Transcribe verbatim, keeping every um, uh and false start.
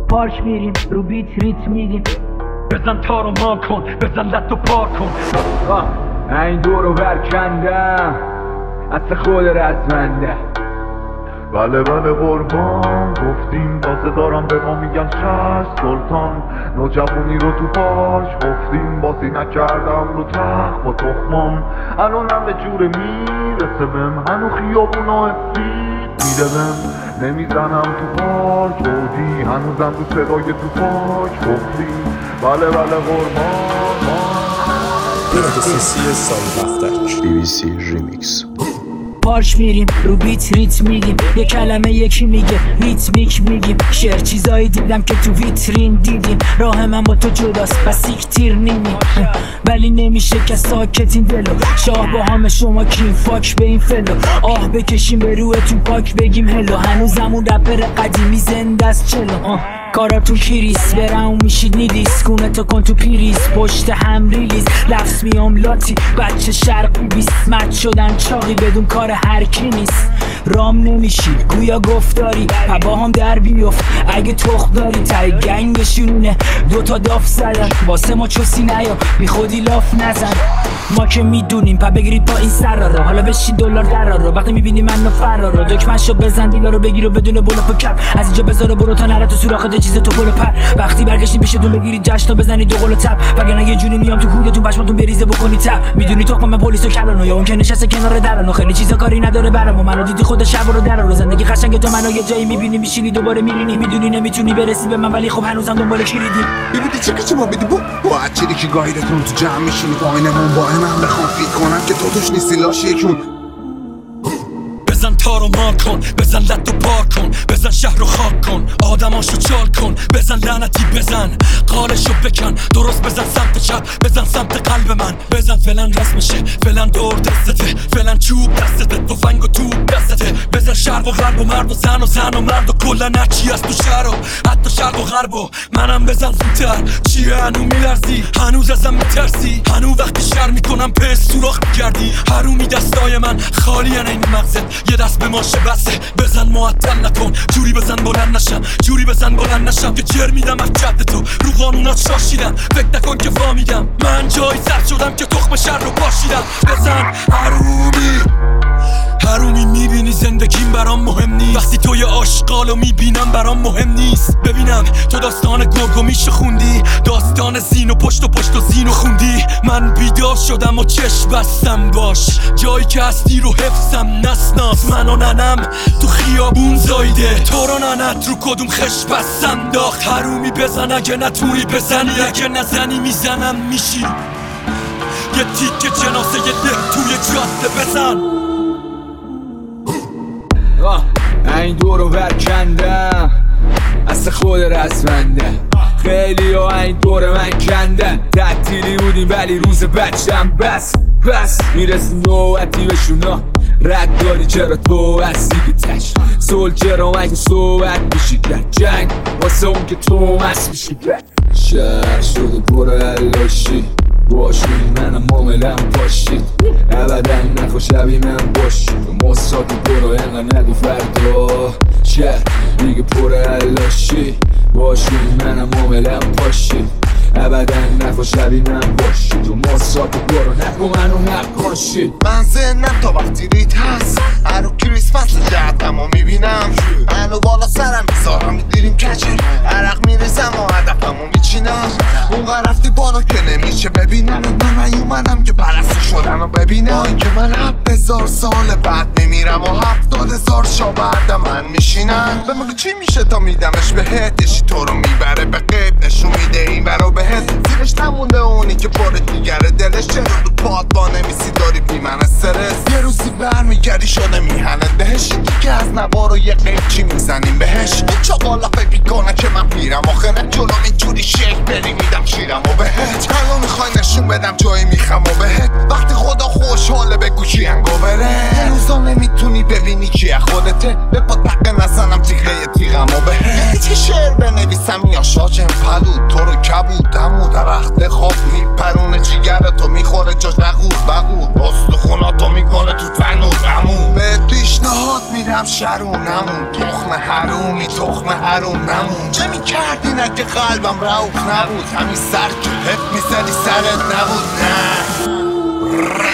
پارک میریم رو بیت ریت میدیم بزن تارو ما کن بزن لطو پار کن این دورو برکندم اصل خود رزمنده بله بله قربان گفتیم بازه دارم به ما میگن شهر سلطان نوجوانی رو تو پاش گفتیم بازی نکردم رو تخت با تخمام الانم به جور میرسه بهم هنو خیابونا افید میده بهم نمیزنم تو پارک بودی هنوزم رو صدای تو پاک گفتیم بله بله قربان پروسسی سال وقتک بی بی سی ریمیکس پارک میریم رو بیت ریت میگیم یه کلمه یکی میگه ریتمیک میگیم شعر چیزایی دیدم که تو ویترین دیدیم راه من با تو جداست پس یک تیر نیمی ولی نمیشه که ساکت این دلو شاه با همه شما کیم فاک به این فلو آه بکشیم به روی تو پاک بگیم هلو هنوزمون رپر قدیمی زنده است چلو کارا تو کیریس برم میشید نیدیس کونه تو کن تو پیریس پشت هم ریلیز لفظ میام لاتی بچه شرقی بیست مد شدن چاقی بدون کار هر کی نیست رام نمیشی گویا گفتاری با هم در بیفت اگه تخم داری تای گنگشونه دوتا داف زدن واسه ما چوسی نیا بی خودی لاف نزن ما که میدونیم پا بگیرید با این سرا رو حالا بشین دلار درا رو وقتی میبینی منو فرا رو دکمنشو بزن دیلا رو بگیر و بدون بلو پکر از اینجا بذاره برو تا نره تو سوراخ ده چیز تو پلو پر وقتی برگشتین پیشتون بگیرید جشن بزنید دو قلو تپ وگرنه یه جوری میام تو هودتون پشماتون بریزه بکنی تپ میدونی تو من پلیس و کلانو یا اون که نشسته کنار درانو خیلی چیزا کاری نداره برامو منو دیدی خود شب رو درا رو زندگی قشنگ تو منو یه جایی میبینی میشینی دوباره میرینی میدونی نمیتونی برسی به من ولی خب هنوزم دنبال کلیدی ببینی چه که ما بدی بو با چیزی که گایدتون تو جمع میشینی پایینمون با من بخوام فکر کنم که تو توش نیستی لاش یکون بزن تارو مار کن بزن لطو پار کن بزن شهر رو خاک کن آدماشو چال کن بزن لعنتی بزن قالشو بکن درست بزن سمت چپ بزن سمت قلب من بزن فلان رسمشه فلان دور دستته فلان چوب دستته تفنگ و توپ دستته بزن شرق و غرب و مرد و زن و زن و مرد و کلا نچی از تو شهر و حتی شرق و غرب و منم بزن زودتر چیه هنو میلرزی هنوز ازم میترسی هنو وقتی شر میکنم پس سوراخ میگردی هرومی دستای من خالی این مغزت یه دست به ماشه بسه بزن معطل نکن جوری بزن بلند نشم جوری بزن بلند نشم که جر میدم از جد تو رو قانونات شاشیدم فکر نکن که فامیدم من جای سر شدم که تخم شر رو پاشیدم بزن هرومی هرومی میبینی زندگیم برام مهم نیست وقتی تو یه آشغالو میبینم برام مهم نیست ببینم تو داستان گرگومیشو خوندی داستان زین و پشت و پشت و زین و خوندی من بیدار شدم و چشم بستم باش جایی که هستی رو حفظم نسناس من و ننم تو خیابون زایده تو رو ننت رو کدوم خش بس انداخت هرومی بزن اگه نتونی بزنی اگه نزنی میزنم میشی یه تیک جناسه یه ده توی جاده بزن این دورو برکندم اصل خود رزمنده خیلی ها این دور من کندن تعطیلی بودیم ولی روز بچم بس بس میرسیم نوعتی بشونا رد داری چرا تو هستی که تش سول چرا مگه صحبت میشی کرد جنگ واسه اون که تو مست میشی کرد شهر شده پر علاشی باشید منم معاملم باشید ابدا نخوا شبیه من باشید مصرات برو اینقدر نگو فردا شهر دیگه پر علاشی باشید منم معاملم باشید ابدا نخوا شبیه من باشید و مصرات برو نگو منو نقاشید من زنم تا وقتی ریت هست هرو کریسمس جهتمو میبینم منو بالا سرم میذارم میدیریم کچر عرق میریزم و هدفمو میچینم اون رفتی بالا که نمیشه ببینم من نیومدم که پرستی شدم و ببینم آی که من هفت هزار سال بعد میمیرم و هفتاد هزار شا بعد من میشینم به مگه چی میشه تا میدمش بهت یشی تو رو میبره به قیب نشون میده این برا بهت زیرش نمونده اونی که پاره دیگره دلش چرا تو پاد با نمیسی داری بی من استرس یه روزی برمیگردی شده میهنت بهش که از نوار و یه قیب چی میزنیم بهش این چاقالا فکر کنه که من پیرم آخره جلو اینجوری شک بری میدم شیرم و بهت الان میخوای نشون بدم جایی میخم و بهت وقتی خدا خوشحاله بگو کی انگو بره یه روزا نمیتونی ببینی کی خودته به پا تقه نزنم تیغه تیغم و بهت هیچی شعر بنویسم یا شاجم پلود تو رو کبود دمو درخت خواب میپرونه جیگرتو میخوره جاش نقود بقود راست خوناتو میکنه تو تنور عمو بهت پیشنهاد میدم دلم شرونمون تخم حرومی تخم حرومنمون چه میکردی نگه قلبم روح نبود همین سر که حف میزدی سرت نبود نه